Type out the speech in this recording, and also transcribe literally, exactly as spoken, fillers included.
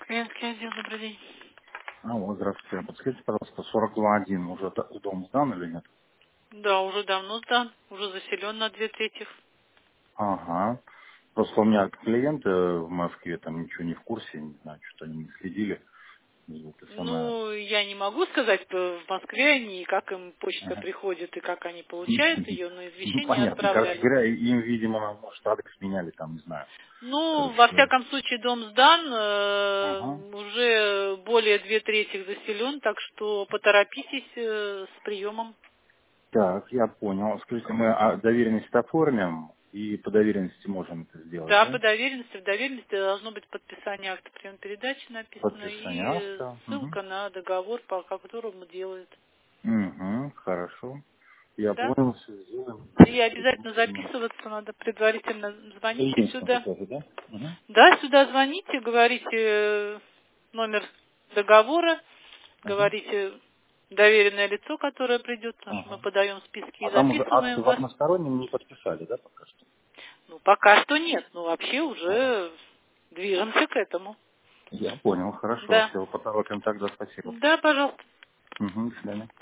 Клиентский отдел, добрый день. Алло, здравствуйте. Подскажите, пожалуйста, сорок два один уже д- дом сдан или нет? Да, уже давно сдан, уже заселен на две трети. Ага. Просто у меня клиенты в Москве там ничего не в курсе, не знаю, что они не следили. И это самое. Ну, я не могу сказать, что в Москве они, как им почта Ага. приходит и как они получают ее, но Ну, извещения понятно. Короче отправляли. говоря, им, видимо, может, адрес меняли, там, не знаю. Ну, Короче во говоря. всяком случае, дом сдан, э, Ага. уже более две трети заселен, так что поторопитесь э, с приемом. Так, я понял. Скажите, мы а, доверенность оформим и по доверенности можем это сделать, Да, по да? доверенности, в доверенности должно быть подписание акта приема-передачи написано Подписание и э, акта. Угу. ссылка на договор, по которому делают. Угу, хорошо. Я Да? понял, все сделаем. И обязательно записываться надо предварительно. Звоните Единственное сюда. тоже, да? Угу. Да, сюда звоните, говорите э, номер договора, Угу. говорите доверенное лицо, которое придет, потому что мы Ага. подаем списки и А там уже акты записываем в вас. одностороннем не подписали, да, пока что? Ну, пока что нет, но вообще Ага. уже движемся к этому. Я понял, хорошо. Да. Все, поторопим тогда, спасибо. Да, пожалуйста. Угу, до свидания.